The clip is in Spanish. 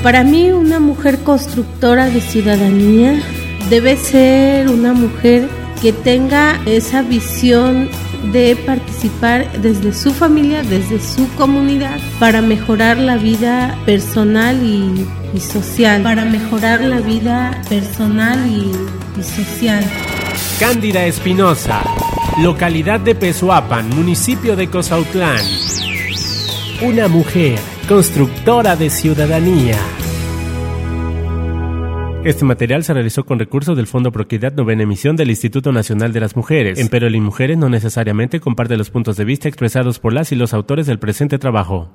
Para mí, una mujer constructora de ciudadanía debe ser una mujer que tenga esa visión de participar desde su familia, desde su comunidad, para mejorar la vida personal y social. Para mejorar la vida personal y social. Cándida Espinosa, localidad de Pezuapan, municipio de Cozautlán. Una mujer constructora de ciudadanía. Este material se realizó con recursos del Fondo Proequidad Novena Emisión del Instituto Nacional de las Mujeres. Empero las mujeres no necesariamente comparte los puntos de vista expresados por las y los autores del presente trabajo.